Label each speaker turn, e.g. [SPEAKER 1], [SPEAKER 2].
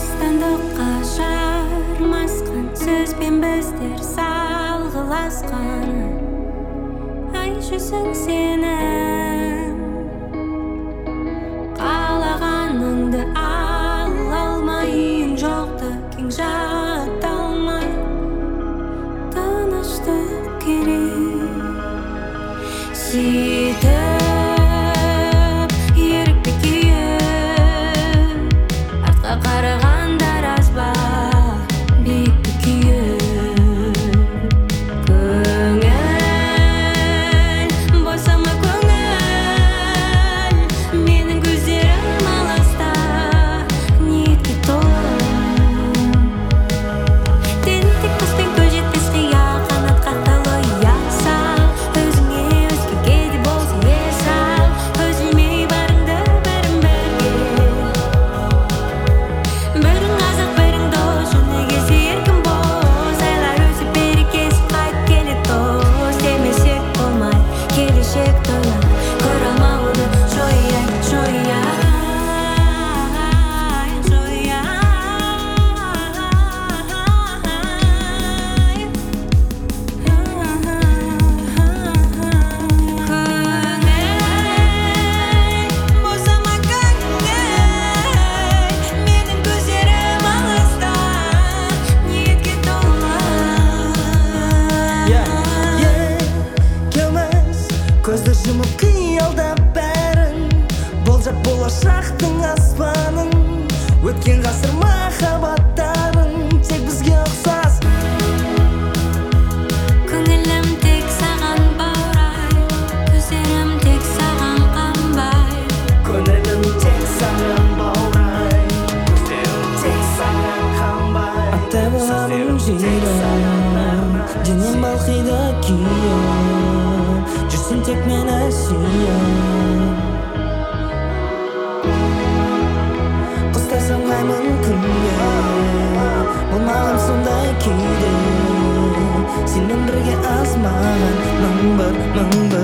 [SPEAKER 1] бостандыққа жармасқан сөзбен біздер салғыласқан ай жүзің сенің қалағаныңды ала алмай үйің жоқты кең жата алмай тыныштық керек сөйтіп ерікпе күйіп артқа қарағандар аз ба биікті күйіп көңіл босама көңіл менің көздерім алыста ниетке толы тентек құспен көз жетпес қия қанат қақталы ұяса өзіңе өзгеге де болса ешал үзілмей барыңды бірін бірге бірің азық бірің дос жөні келсе еркін бос айлар өсіп берекесі қайтып келеді дос демесек болмай келешек тойлап көре алмауды жояйын жояйын көңіл босама көңіл менің көздерім алыста ниетке толы
[SPEAKER 2] келмес көзді жұмып қиялдап бәрін болжап болашақтың аспанын өткен ғасыр махаббаттарын тек бізге ұқсас
[SPEAKER 1] көңілім тек саған баурай көздерім тек саған қанбай
[SPEAKER 2] көңілім тек саған баурай көздерім тек саған қанбай аттай боламын жүйрік денем балқиды күйіп жүрсің тек мені сүйіп құстай самғаймын күнге болмағым сондай күйде сенмен бірге азмаған мың бір